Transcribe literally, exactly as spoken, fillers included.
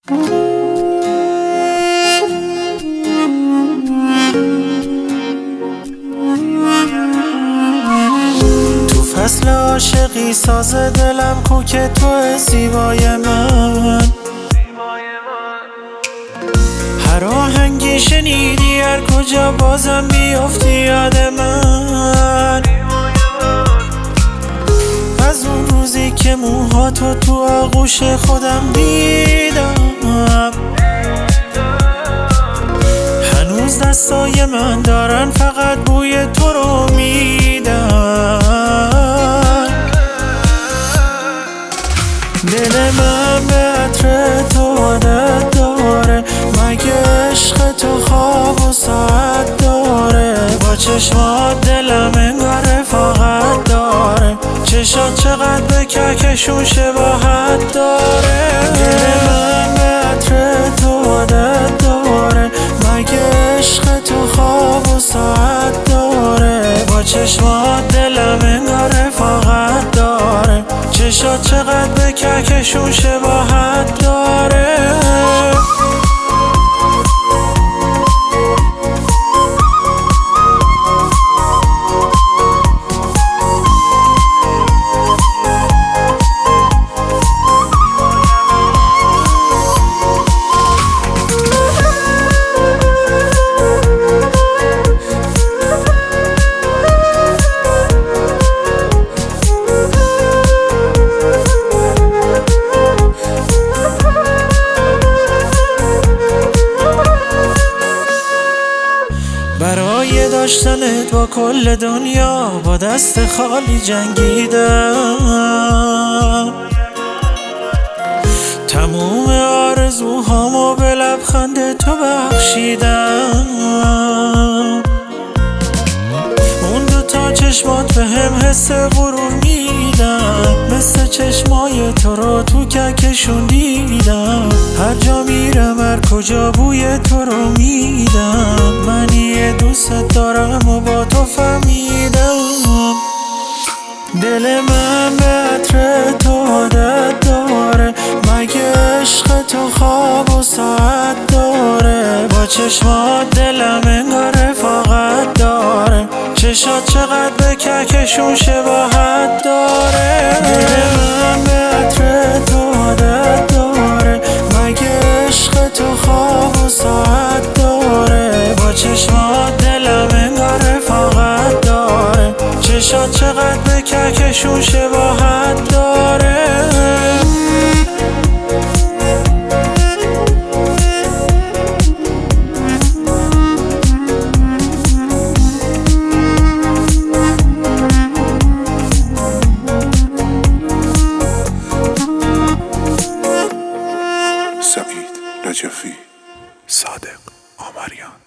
تو فصل عاشقی ساز دلم کوک تو زیبای من، هر آهنگی شنیدی هر کجا بازم بیافتی یاد من. از اون روزی که موهاتو تو آغوش خودم دیدم، هنوز دستای من دارن فقط بوی تو رو میدن. دل من به عطر تو عادت داره، مگه عشق تو خواب و ساعت داره؟ با چشمات دلم انگار رفاقت داره، چشات چقدر به کهکشون شباهت داره. دل من به عطر تو عادت داره، مگه عشق تو خواب و ساعت داره؟ با چشمات دلم انگار رفاقت داره، چشات چقدر به کهکشون شباهت داره. برای داشتنت با کل دنیا با دست خالی جنگیدم، تموم آرزوهامو به لبخند تو بخشیدم. اون دوتا چشمات به هم حس غرور میدن، مثل چشمای تو رو تو کهکشون دیدم. هر جا میرم هر کجا بوی تو رو میدم، من یه دوست دارم و با تو فهمیدم. دل من به عطر تو عادت داره، مگه عشق تو خواب و ساعت داره؟ با چشمات دلم انگار رفاقت داره، چشات چقدر به کهکشون شباهت داره. دل من به عطر تو عادت داره، مگه عشق تو خواب و ساعت داره؟ با چشمات دلم انگار رفاقت داره، چشات چقدر به کهکشون شباهت داره. سعید رجفی، صادق آمریان.